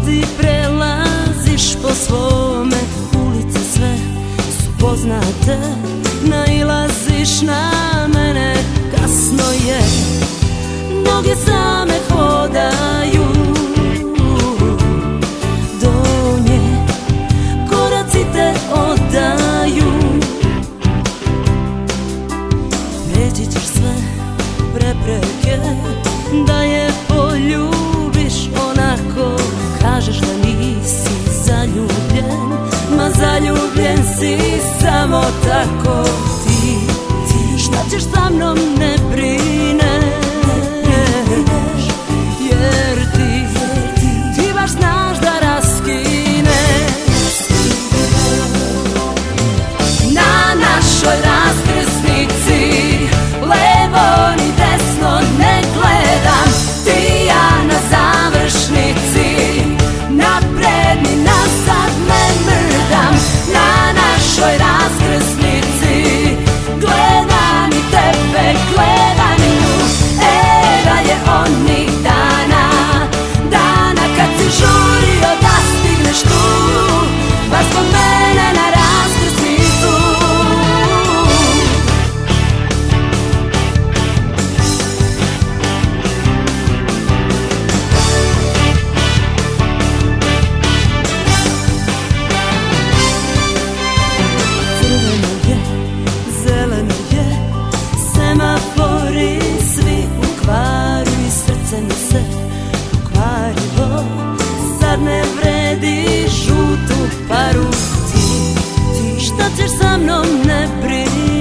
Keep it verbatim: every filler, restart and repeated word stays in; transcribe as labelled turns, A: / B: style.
A: si prelaziš po svome, ulice sve su poznate, nailaziš na mene, kasno je, noge same hodaju do nje, koraci te odaju. Preći ćeš sve prepreke da je poljubiš onako, kažeš da nisi zaljubljen, ma zaljubljen si samo tako. Ti, ti šta ćeš sa mnom ne brineš, jer ti, ti baš znaš da raskineš. Na našoj raskrsnici levo ni desno ne gledam, ti ja na završnici, napred ni nazad ne mrdam. Na našoj raskrsnici gledam i tebe, gledam i nju, e da je onih dana, dana kad si žurio da stigneš tu, baš zbog mene na raskrsnicu. Semafori svi u kvaru i srce mi se pokvarilo, sad ne vredi žutu paru. Ti, ti šta ćeš sa mnom ne brini,